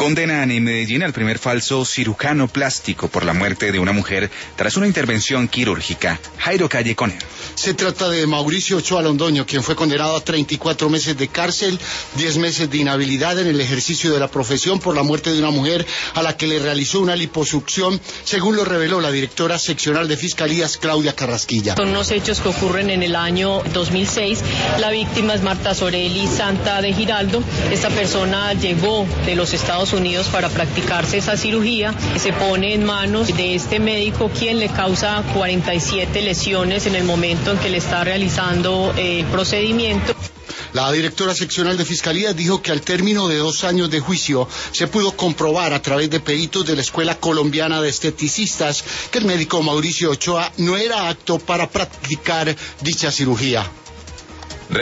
Condenan en Medellín al primer falso cirujano plástico por la muerte de una mujer tras una intervención quirúrgica. Jairo Calle con él. Se trata de Mauricio Ochoa Londoño, quien fue condenado a 34 meses de cárcel, 10 meses de inhabilidad en el ejercicio de la profesión por la muerte de una mujer a la que le realizó una liposucción, según lo reveló la directora seccional de Fiscalías, Claudia Carrasquilla. Son unos hechos que ocurren en el año 2006. La víctima es Marta Soreli Santa de Giraldo. Esta persona llegó de los Estados Unidos para practicarse esa cirugía. Se pone en manos de este médico, quien le causa 47 lesiones en el momento en que le está realizando el procedimiento. La directora seccional de Fiscalía dijo que al término de 2 años de juicio se pudo comprobar a través de peritos de la Escuela Colombiana de Esteticistas que el médico Mauricio Ochoa no era apto para practicar dicha cirugía.